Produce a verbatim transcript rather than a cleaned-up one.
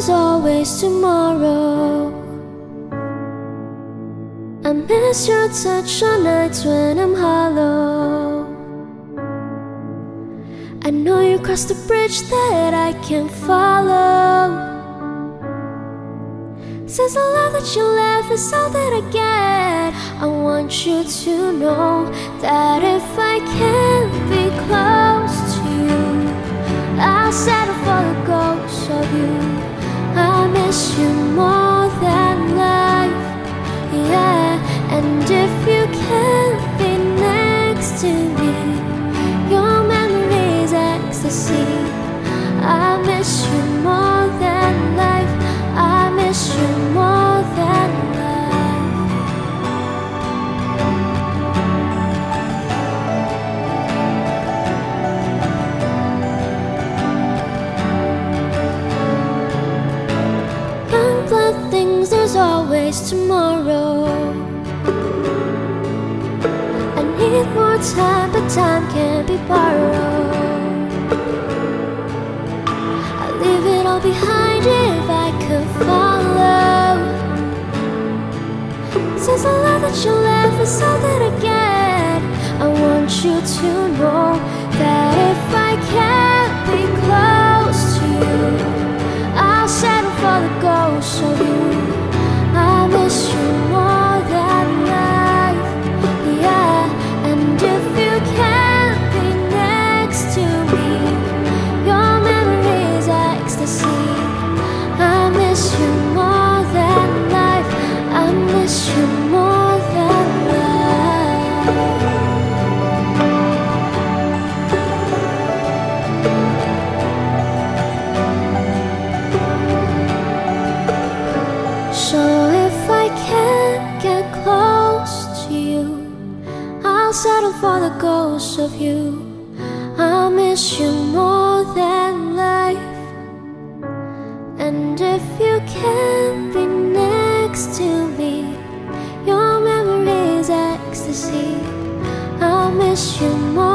there's always tomorrow. I miss your touch on nights when I'm hollow. I know you crossed the bridge that I can't follow. Since the love that you left is all that I get, I want you to know that if I can't be close to you, I'll settle for the ghost of you. I miss you more than life, yeah. And if you can't be next to me, your memory's ecstasy. I miss you more than life. I miss you more than life. Young blood thinks there's always tomorrow. I need more time, but time can't be borrowed. I'll leave it all behind if I could follow. Since the love that you left is all that I get, I want you to know that if I can't be close to you, I'll settle for the ghost of you. I miss you more than life, yeah. And if you can't be next to me, your memory's ecstasy. I miss you more than life. I miss you more than life. So if I can't get close to you, I'll settle for the ghost of you. I miss you more than life. And if you can't be next to me, your memory's ecstasy. I'll miss you more